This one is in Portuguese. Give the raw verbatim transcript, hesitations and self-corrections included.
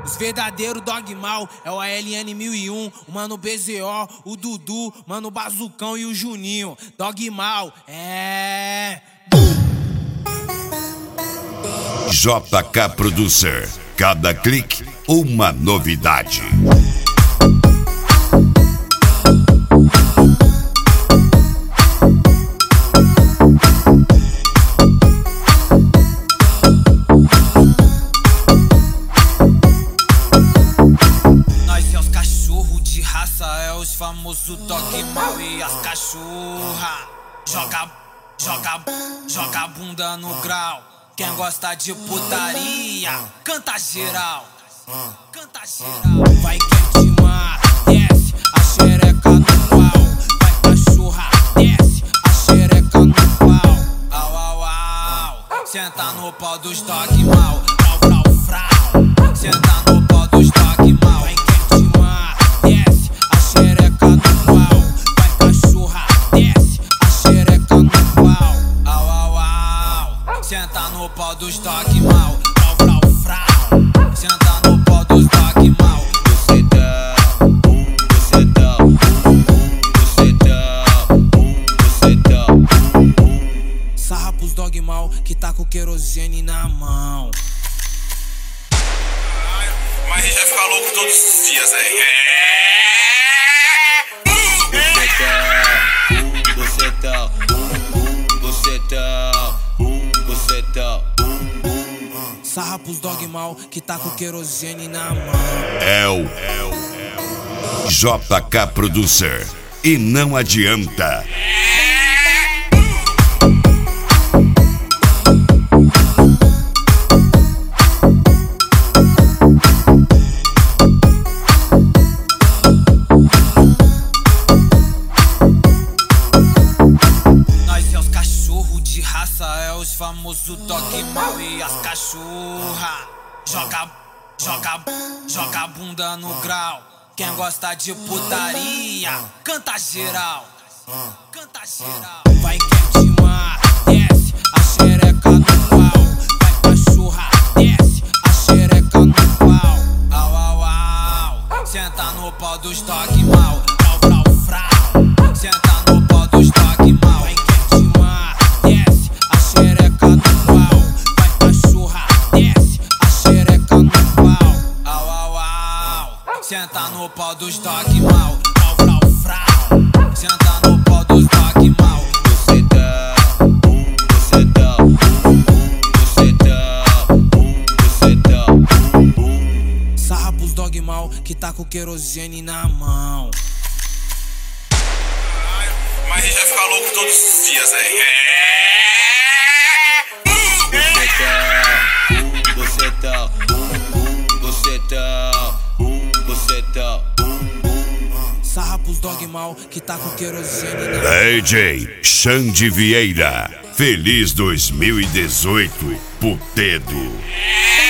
Os verdadeiros dog mal é o A L N mil e um, o mano B Z O, o Dudu, mano Bazucão e o Juninho. Dog mal, é... J K Producer, cada clique uma novidade. Nós é os cachorros de raça, é os famosos dog mal e as cachorra. Joga, joga, joga a bunda no grau. Quem gosta de putaria, canta geral, canta geral. Vai quentimar, desce a xereca no pau. Vai cachorra, desce a xereca no pau. Au, au, au, senta no pau dos dog mal. Frau, frau, frau, senta no pau dos dog mal. Vai quentimar, desce a xereca no pau. Vai cachorra, desce a xereca no pau. Au, au, au, senta no pau dos dog mal. Frau, frau, frau, senta no pau dos dog mal. Você dá, você dá, você dá, você dá. Sarra pros dog mal que tá com querosene na mão. Mas a gente vai ficar louco todos os dias, hein? Você dá, você dá, você dá. Sarra pros dog mal que tá com querosene na mão. É o J K Producer. E não adianta. Nós é os cachorros de raça, é os famosos dog mal e as cachorra. Joga, joga, joga a bunda no grau. Quem gosta de putaria, canta geral, canta geral. Vai quentimar, desce a xereca no pau. Vai cachorra, desce a xereca no pau. Au, au, au, senta no pau dos dog mal. Frau, frau, frau, senta no pau dos dog mal. Vai quentimar, desce a xereca no pau. Vai cachorra, desce a xereca no pau. Au, au, au, senta no pau dos dog mal. Frau, frau, frau, senta no pau dos dog mal. Você dá, você dá, você dá, você dá. Sarra pros dog mal que tá com querosene na mão. Mas a gente vai ficar louco todos os dias, hein? Você dá, você dá, você dá. Sarra pros dog mal que tá com querosene na mão. D J Xande Vieira. Feliz dois mil e dezoito, Putedo.